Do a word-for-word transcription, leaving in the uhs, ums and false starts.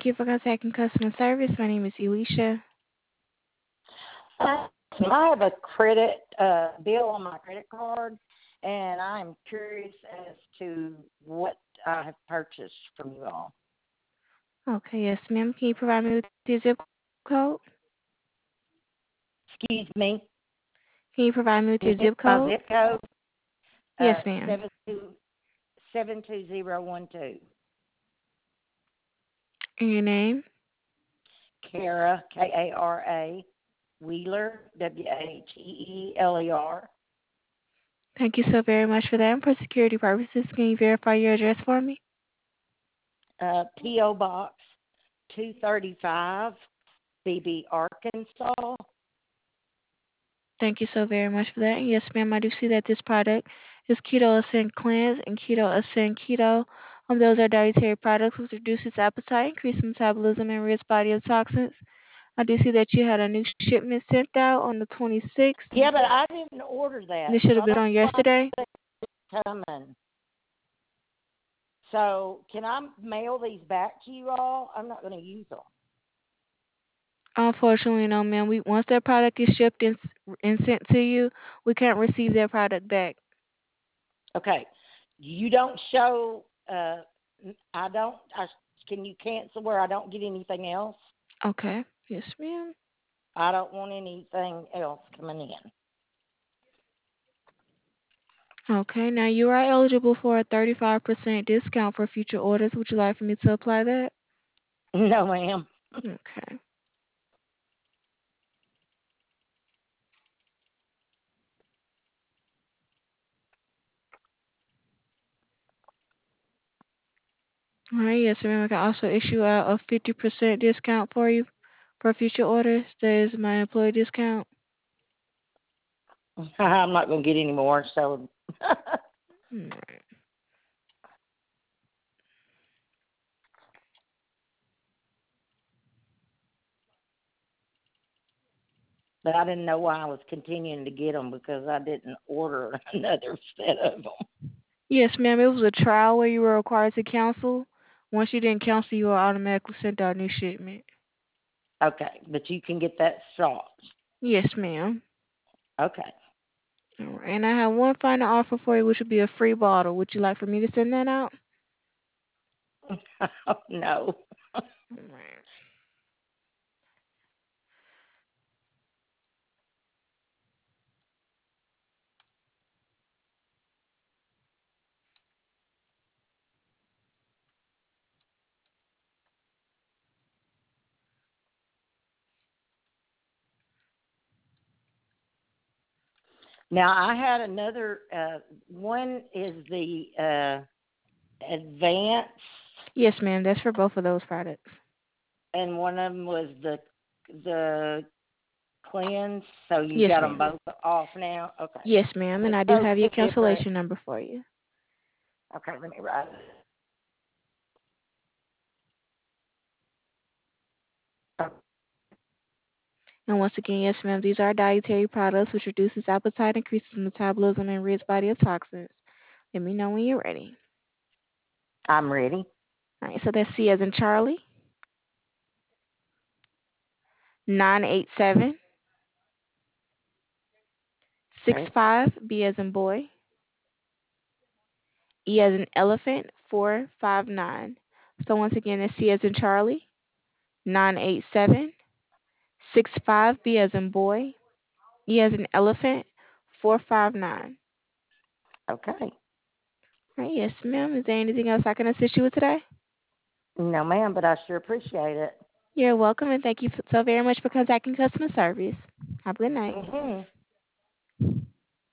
Thank you for contacting customer service. My name is Elisha. Uh, I have a credit uh, bill on my credit card, and I'm curious as to what I have purchased from you all. Okay, yes, ma'am. Can you provide me with your zip code? Excuse me. Can you provide me with your Yes, zip my code? zip code Yes, uh, ma'am. seven two seven two zero one two. And your name? Kara K A R A Wheeler W H E E L E R. Thank you so very much for that. And for security purposes, can you verify your address for me? Uh, P O Box two thirty five, Beebe, Arkansas. Thank you so very much for that. And yes, ma'am, I do see that this product is Keto Ascend Cleanse and Keto Ascend Keto. Um, those are dietary products which reduces appetite, increase metabolism, and rid body of toxins. I do see that you had a new shipment sent out on the twenty-sixth. Yeah, but I didn't order that, This should so have I been don't on know why yesterday. it's coming. So can I mail these back to you all? I'm not going to use them. Unfortunately, no, ma'am. We once that product is shipped and, and sent to you, we can't receive that product back. Okay. You don't show. Uh, I don't. I, can you cancel where I don't get anything else? Okay. Yes, ma'am. I don't want anything else coming Okay. Now you are eligible for a thirty-five percent discount for future orders. Would you like for me to apply that? in. No, ma'am. Okay. All right. Yes, ma'am. I can also issue out a fifty percent discount for you for future orders. That is my employee discount. I'm not going to get any more. So. All right. But I didn't know why I was continuing to get them because I didn't order another set of them. Yes, ma'am. It was a trial where you were required to cancel. Once you didn't cancel, you were automatically sent out a new shipment. Okay, but you can get that stopped. Yes, ma'am. Okay. All right. And I have one final offer for you, which would be a free bottle. Would you like for me to send that out? No. All right. Now I had another. Uh, one is the uh, advanced, Yes, ma'am. That's for both of those products. and one of them was the the cleanse. So you Yes, got them ma'am. both off now. Okay. Yes, ma'am. And It's I do have your totally different. cancellation number for you. Okay, let me write it. Oh, And once again, yes, ma'am, these are dietary products which reduces appetite, increases metabolism, and rids body of toxins. Let me know when you're ready. I'm ready. All right, so that's C as in Charlie, nine eight seven, six Okay. five, B as in boy, E as in elephant, four five nine. So once again, that's C as in Charlie, nine eight seven, six five, B as in boy, E as in elephant, four five nine. Okay. All right, yes, ma'am. Is there anything else I can assist you with today? No, ma'am, but I sure appreciate it. You're welcome, and thank you so very much for contacting customer service. Have a good night. Mhm.